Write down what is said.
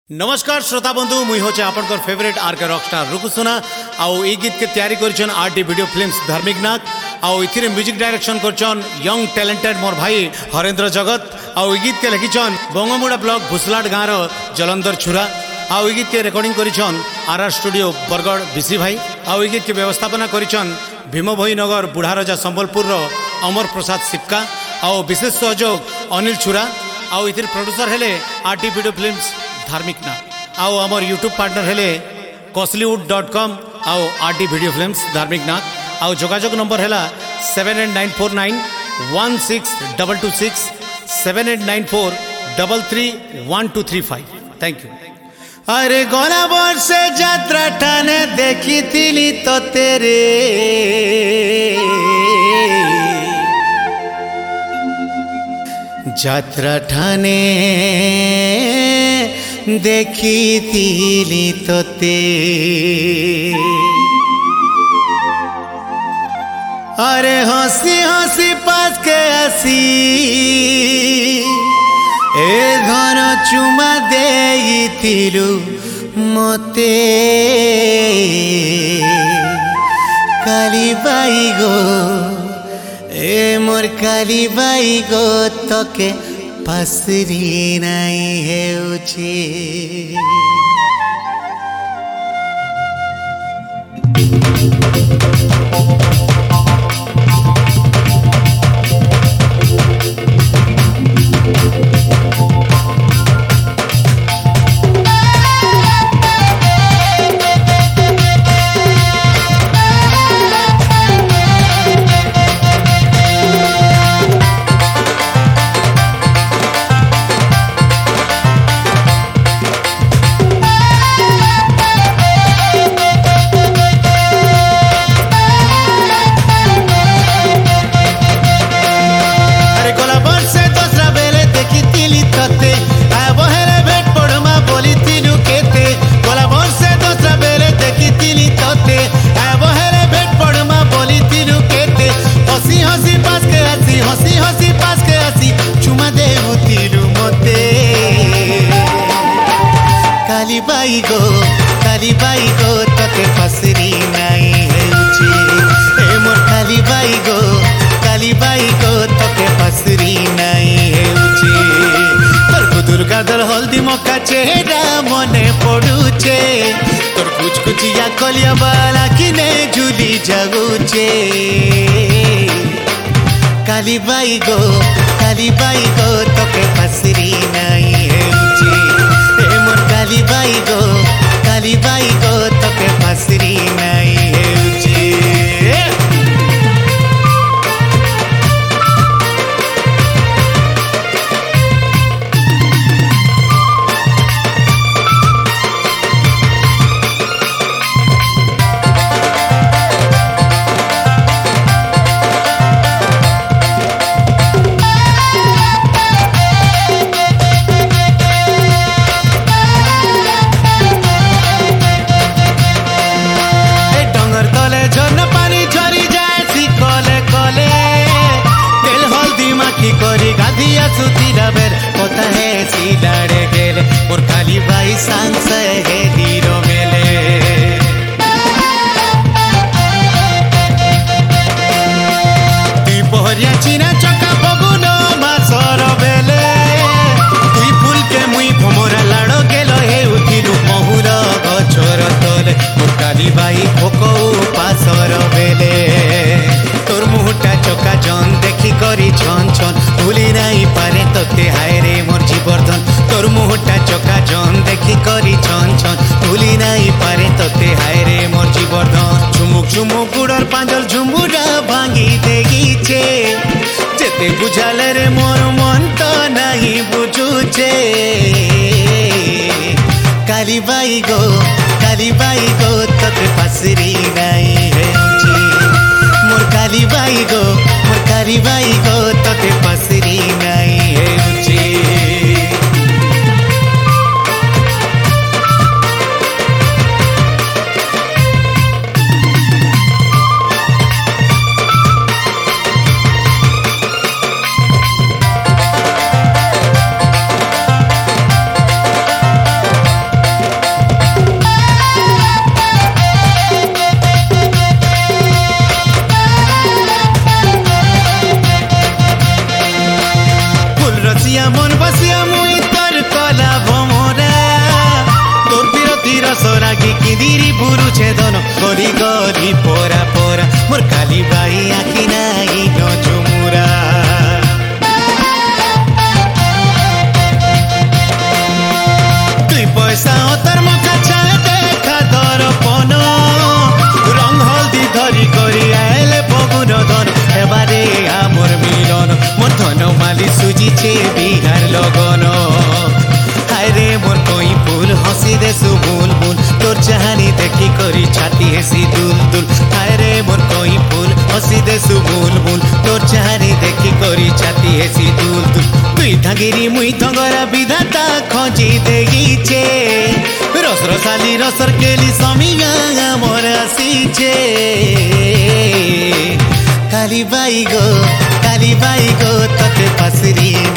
नमस्कार श्रोता बंधु मुई होचे आपनकर फेवरेट आरके रॉकस्टार रुकुसुना आउ ई गीत के तैयारी करछन आरटी वीडियो फिल्म्स धार्मिक नाग आउ इथिरे म्यूजिक डायरेक्शन करछन यंग टैलेंटेड मोर भाई हरेंद्र जगत आउ ई गीत के लिखिछन बंगमुड़ा ब्लॉक भुसलाट गाँव रो जलंधर छुरा आउ ई गीत के रिकॉर्डिंग करिछन आरआर स्टूडियो बरगढ़ बिसी भाई आउ ई गीत के व्यवस्थापना करिछन भीमभोई नगर बुढ़ारजा संबलपुर रो अमर प्रसाद सिक्का आउ विशेष सहयोग अनिल छुरा आउ इथिर प्रोड्यूसर हेले आरटी वीडियो फिल्म्स धार्मिक ना आओ आमर यूट्यूब पार्टनर हेले costlywood.com आओ आरटी वीडियो फिल्म्स धार्मिक ना आओ जोगाजोग नंबर हेला 7894916226 7894331235। Thank you. अरे गोला वर्ष यात्रा ठाने देखी थिली तो तेरे यात्रा ठाने देखी तिली तोते अरे हंसी हंसी पास के हसी ए घन चुमा दे तिलु मते काली बाई गो ए मोर काली बाई गो तके पसरी नहीं है उचे काली बाई गो तके फसरी नहीं है उचे ए मोर काली बाई गो तके फसरी नहीं है उचे तोर दुर्गा दल हल्दी मक्का चेहरा मने पड़ुचे तोर कुछ कुचिया कलिया बाला किने झुली जगुचे काली बाई गो तके फसरी नहीं है उचे ए मोर काली बाई गो तके फसरी नहीं है उचे। और काली बाई सांस है हीरो मेले दुपहरिया चीना चका बगुन मासर बेले दुई फुल के मुई भमरा लाड़ गेलो हे उठिलु महुर गछर तले और काली बाई भोक उपासर बेले तोर मुहटा चका जन देखी करी छन छन भूली नहीं पारे तोते हाय रे मोर जीवर्धन तोर मुहटा चका जन देखी करी छन छन भूली नहीं पारे तोते हाय रे मोर जीवर्धन झुमुक झुमुक गुड़र पांजल झुमुरा भांगी देगीचे जेते बुझाले रे मोर मन तो नहीं बुझुचे काली बाई गो तके फसरी नहीं है उचे मोर काली बाई गो तके फसरी नहीं है उचे। छेदन गली गली पोरा पोरा मोर काली बाई आखि नाई न झुमुरा दुई पैसा अतर मका चाहे देखा दर्पण रंग हल्दी धरी करी आएले फगुन धन एबारे आमर मिलन मोर धन माली सुजिछे बिहार लगन हायरे मोर कोई फूल हसी देसु बुल बुल तोर चाहानी देखी करी छाती हेसी दुल दुल हायरे मोर कोई फूल हसी देसु बुल बुल तोर चाहानी देखी करी छाती हेसी दुल दुल तुई धागिरी मुई थंगरा विधाता खोजी देगीचे रस रसाली रसर केली समिया मोर आसीचे काली बाई गो तते पासरी